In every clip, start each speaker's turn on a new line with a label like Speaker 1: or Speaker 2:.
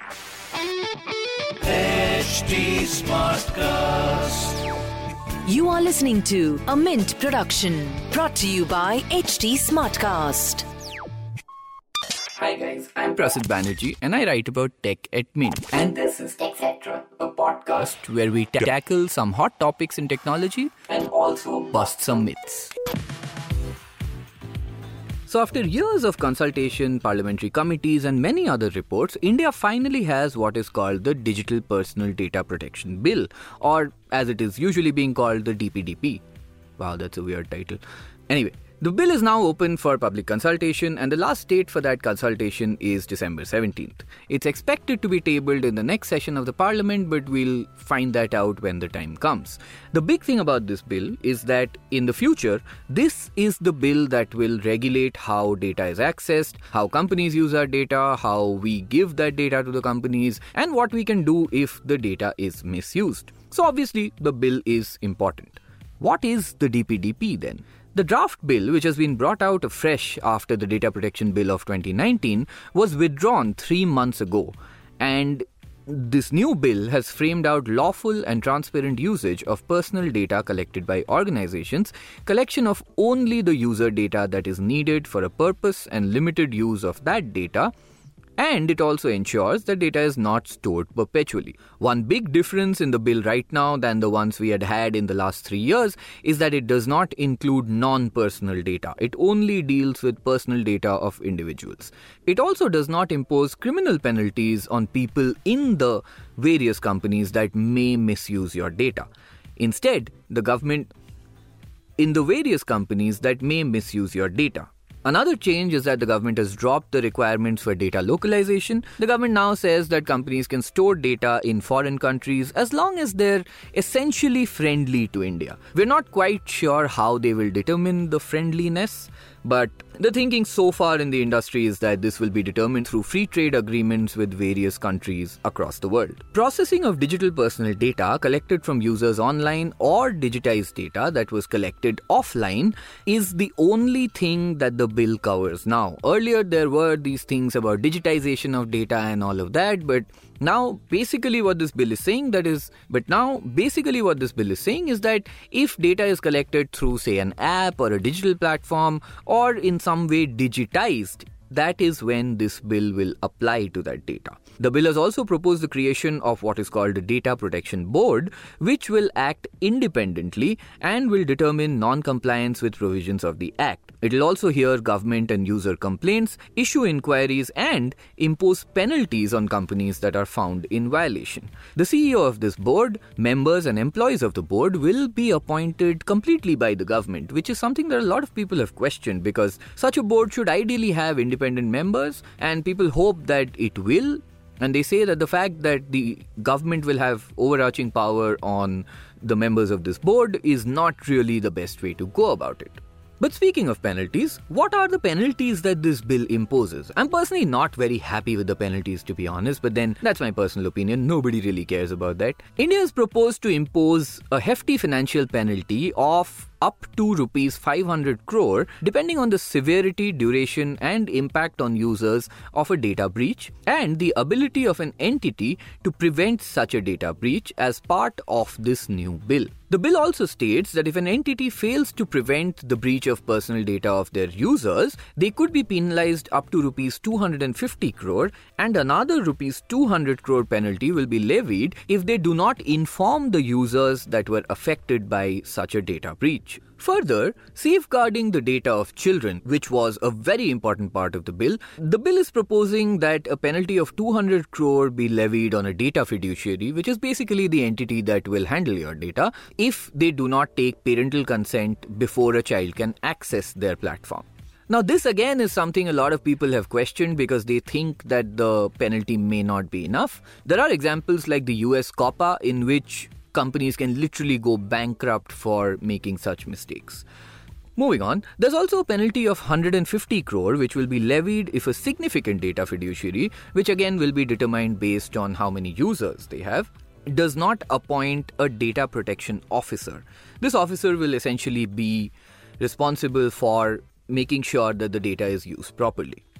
Speaker 1: HT Smartcast.
Speaker 2: You are listening to a Mint production brought to you by HT Smartcast.
Speaker 3: Hi guys, I'm Prasid Banerjee and I write about tech at Mint. And this is TechCetera, a podcast where we tackle some hot topics in technology and also bust some myths. So after years of consultation, parliamentary committees and many other reports, India finally has what is called the Digital Personal Data Protection Bill, or as it is usually being called, the DPDP. Wow, that's a weird title. Anyway, the bill is now open for public consultation and the last date for that consultation is December 17th. It's expected to be tabled in the next session of the parliament, but we'll find that out when the time comes. The big thing about this bill is that in the future, this is the bill that will regulate how data is accessed, how companies use our data, how we give that data to the companies, and what we can do if the data is misused. So obviously, the bill is important. What is the DPDP then? The draft bill, which has been brought out afresh after the Data Protection Bill of 2019, was withdrawn 3 months ago. And this new bill has framed out lawful and transparent usage of personal data collected by organizations, collection of only the user data that is needed for a purpose and limited use of that data, and it also ensures that data is not stored perpetually. One big difference in the bill right now than the ones we had in the last 3 years is that it does not include non-personal data. It only deals with personal data of individuals. It also does not impose criminal penalties on people in the various companies that may misuse your data. Instead, the government in the various companies that may misuse your data. Another change is that the government has dropped the requirements for data localization. The government now says that companies can store data in foreign countries as long as they're essentially friendly to India. We're not quite sure how they will determine the friendliness, but the thinking so far in the industry is that this will be determined through free trade agreements with various countries across the world. Processing of digital personal data collected from users online or digitized data that was collected offline is the only thing that the bill covers now. Earlier there were these things about digitization of data and all of that, but now basically what this bill is saying is that if data is collected through, say, an app or a digital platform or in some way digitized, that is when this bill will apply to that data. The bill has also proposed the creation of what is called a Data Protection Board, which will act independently and will determine non-compliance with provisions of the Act. It will also hear government and user complaints, issue inquiries, and impose penalties on companies that are found in violation. The CEO of this board, members and employees of the board will be appointed completely by the government, which is something that a lot of people have questioned because such a board should ideally have independent members, and people hope that it will. And they say that the fact that the government will have overarching power on the members of this board is not really the best way to go about it. But speaking of penalties, what are the penalties that this bill imposes? I'm personally not very happy with the penalties, to be honest, but then that's my personal opinion. Nobody really cares about that. India has proposed to impose a hefty financial penalty of up to rupees 500 crore depending on the severity, duration and impact on users of a data breach and the ability of an entity to prevent such a data breach as part of this new bill. The bill also states that if an entity fails to prevent the breach of personal data of their users, they could be penalized up to rupees 250 crore and another rupees 200 crore penalty will be levied if they do not inform the users that were affected by such a data breach. Further, safeguarding the data of children, which was a very important part of the bill is proposing that a penalty of 200 crore be levied on a data fiduciary, which is basically the entity that will handle your data, if they do not take parental consent before a child can access their platform. Now, this again is something a lot of people have questioned because they think that the penalty may not be enough. There are examples like the US COPPA in which companies can literally go bankrupt for making such mistakes. Moving on, there's also a penalty of 150 crore which will be levied if a significant data fiduciary, which again will be determined based on how many users they have, does not appoint a data protection officer. This officer will essentially be responsible for making sure that the data is used properly.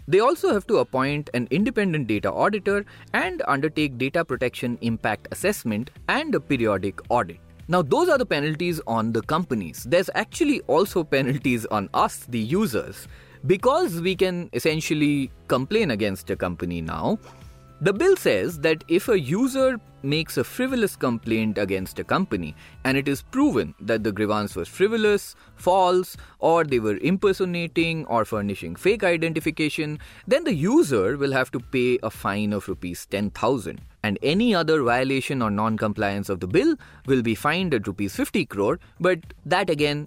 Speaker 3: They also have to appoint an independent data auditor and undertake data protection impact assessment and a periodic audit. Now, those are the penalties on the companies. There's actually also penalties on us, the users, because we can essentially complain against a company now. The bill says that if a user makes a frivolous complaint against a company and it is proven that the grievance was frivolous, false, or they were impersonating or furnishing fake identification, then the user will have to pay a fine of rupees 10,000. And any other violation or non-compliance of the bill will be fined at rupees 50 crore, but that again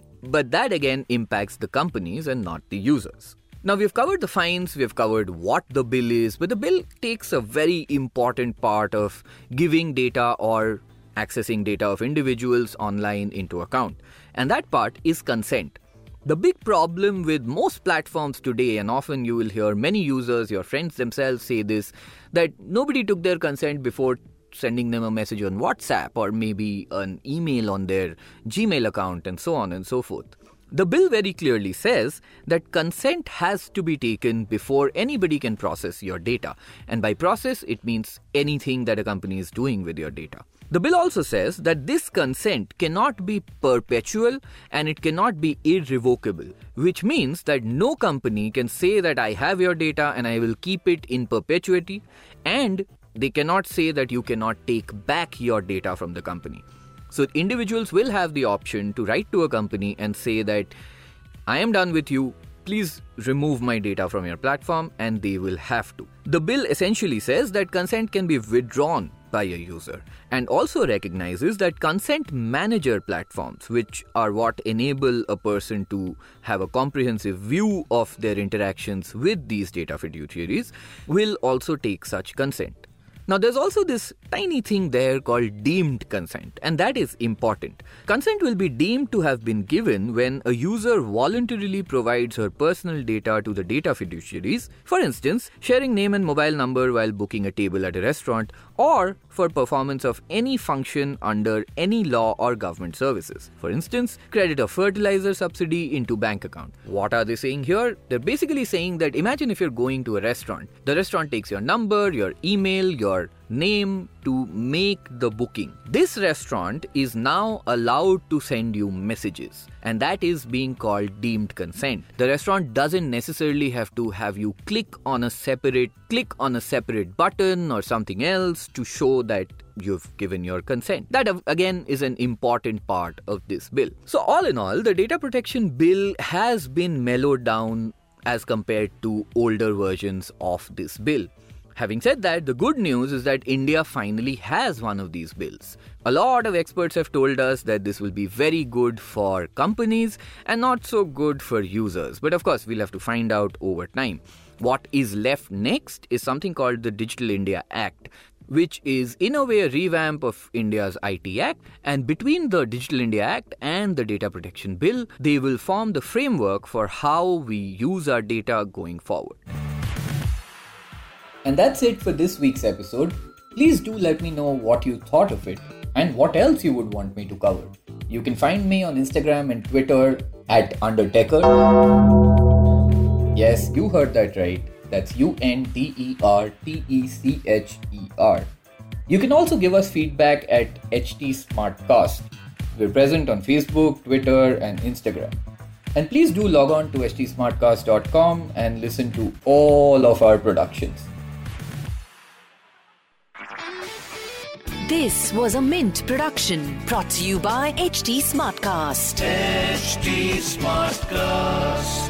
Speaker 3: impacts the companies and not the users. Now, we've covered the fines, we've covered what the bill is, but the bill takes a very important part of giving data or accessing data of individuals online into account. And that part is consent. The big problem with most platforms today, and often you will hear many users, your friends themselves say this, that nobody took their consent before sending them a message on WhatsApp or maybe an email on their Gmail account and so on and so forth. The bill very clearly says that consent has to be taken before anybody can process your data. And by process, it means anything that a company is doing with your data. The bill also says that this consent cannot be perpetual and it cannot be irrevocable, which means that no company can say that I have your data and I will keep it in perpetuity, and they cannot say that you cannot take back your data from the company. So individuals will have the option to write to a company and say that I am done with you, please remove my data from your platform, and they will have to. The bill essentially says that consent can be withdrawn by a user and also recognizes that consent manager platforms, which are what enable a person to have a comprehensive view of their interactions with these data fiduciaries, will also take such consent. Now, there's also this tiny thing there called deemed consent, and that is important. Consent will be deemed to have been given when a user voluntarily provides her personal data to the data fiduciaries, for instance, sharing name and mobile number while booking a table at a restaurant, or for performance of any function under any law or government services. For instance, credit a fertilizer subsidy into bank account. What are they saying here? They're basically saying that imagine if you're going to a restaurant. The restaurant takes your number, your email, your name to make the booking. This restaurant is now allowed to send you messages, and that is being called deemed consent. The restaurant doesn't necessarily have to have you click on a separate button or something else to show that you've given your consent. That again is an important part of this bill. So all in all, the data protection bill has been mellowed down as compared to older versions of this bill. Having said that, the good news is that India finally has one of these bills. A lot of experts have told us that this will be very good for companies and not so good for users. But of course, we'll have to find out over time. What is left next is something called the Digital India Act, which is in a way a revamp of India's IT Act. And between the Digital India Act and the Data Protection Bill, they will form the framework for how we use our data going forward. And that's it for this week's episode. Please do let me know what you thought of it and what else you would want me to cover. You can find me on Instagram and Twitter at Undertecher. Yes, you heard that right. That's UNDERTECHER. You can also give us feedback at HT Smartcast. We're present on Facebook, Twitter, and Instagram. And please do log on to htsmartcast.com and listen to all of our productions.
Speaker 2: This was a Mint production brought to you by HT Smartcast.
Speaker 1: HT Smartcast.